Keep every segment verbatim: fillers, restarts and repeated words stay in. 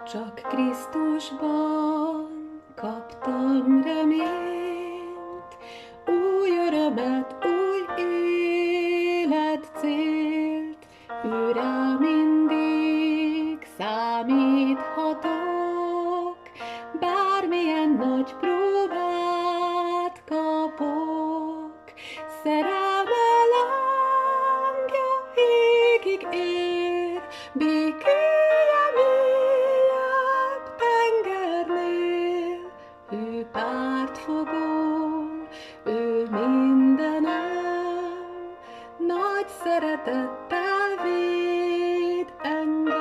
Csak Krisztusban kaptam reményt, új örömet, új élet célt, őre mindig számíthatok, bármilyen nagy próbát kapok. Szerelme lángja égig ér, békéje mélyebb tengernél. Ő pártfogó, ő mindenem, nagy szeretettel véd engem.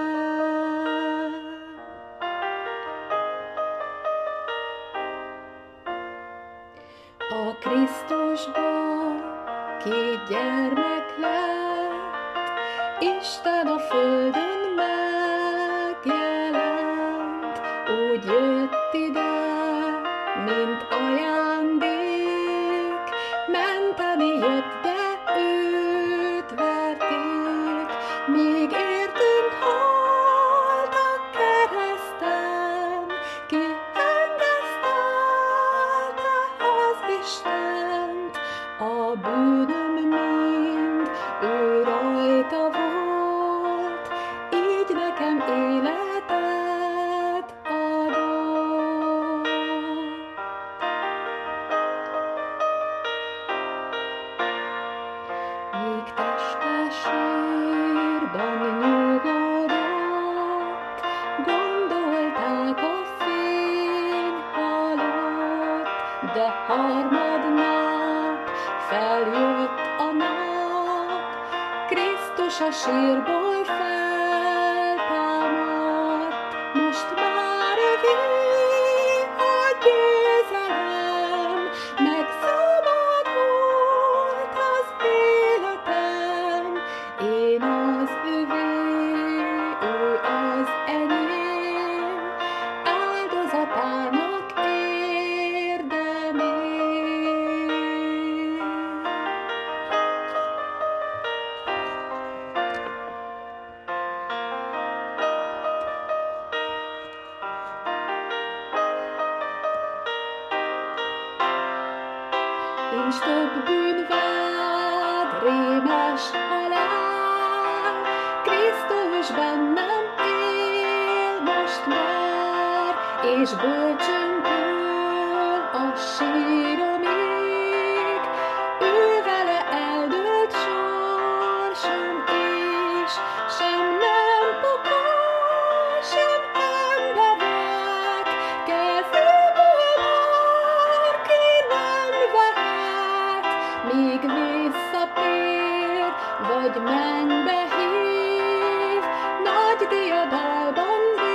A Krisztusban két gyermek lett, Isten a földön megjelent, úgy jött ide, mint ajándék, menteni jött, de őt verték, míg értünk halt a kereszten, ki engesztelte az Istent, a bűnöm mind ő rajta volt, így nekem életet adott. Míg teste sírban nyugodott, gondolták a fény halott, de harmadnap feljött a nap, Krisztus a sírból feltámadt, most már övé a győzelem, megszabadult az életem, én az övé, ő az enyém, áldozatának érdemér. Nincs több bűnvád, rémes halál, Krisztus bennem él most már, és bölcsöntől a síromig, ő vele eldőlt sorsom is, sem nem pokol, sem emberek, kezéből bárki nem vehet, míg visszatér, vagy mennybe hív, nagy diadalban